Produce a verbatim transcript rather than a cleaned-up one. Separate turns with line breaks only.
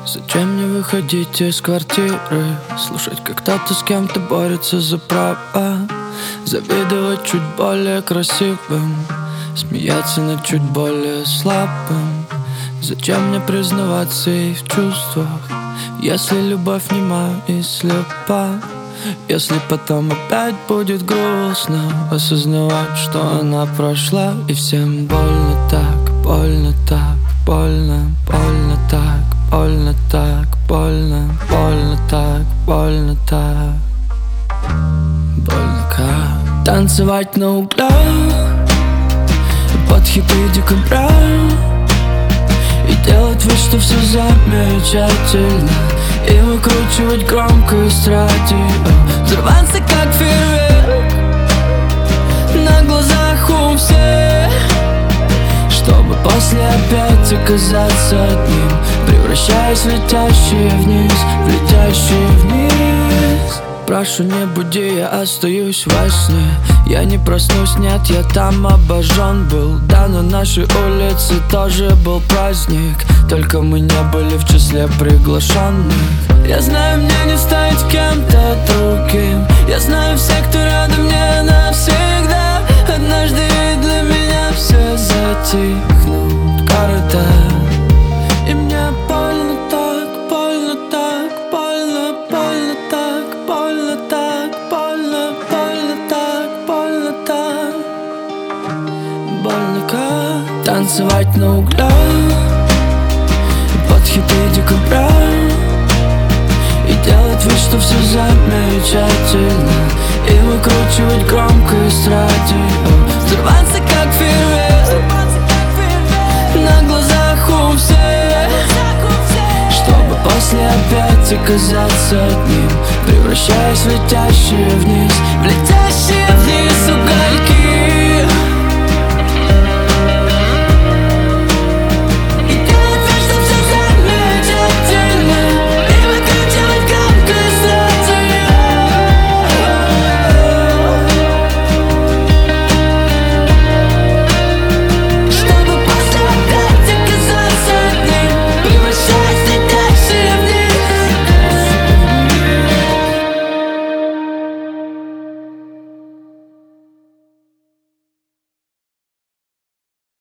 Зачем мне выходить из квартиры, слушать, как кто-то с кем-то борется за права, завидовать чуть более красивым, смеяться над чуть более слабым. Зачем мне признаваться и в чувствах, если любовь нема и слепа? Если потом опять будет грустно осознавать, что она прошла, и всем больно так, больно так, больно, больно так, больно так, больно, больно так, больно так, больно как танцевать на углах под хиты декабря и делать вид, что все замечательно, и выкручивать громкость радио, взрываться как фейерверк на глазах у всех, чтобы после опять оказаться одним, превращаясь в летящие вниз, в летящие вниз. Прошу, не буди, я остаюсь во сне. Я не проснусь, нет, я там обожжен был. Да, на нашей улице тоже был праздник, только мы не были в числе приглашенных. Я знаю, мне не стать кем-то другим. Я знаю, все, кто рядом, мне навсегда. Однажды ведь для меня все затихнут города. И мне больно так, больно так, больно, больно так, больно так, больно, больно так, больно так, больно как танцевать на углях под хиты декабря и делать вид, что все замечательно, и выкручивать громкость радио, взрываться как фейерверк на глазах у всех, чтобы после опять оказаться одним, превращаясь в летящие вниз, в летящие вниз угольки.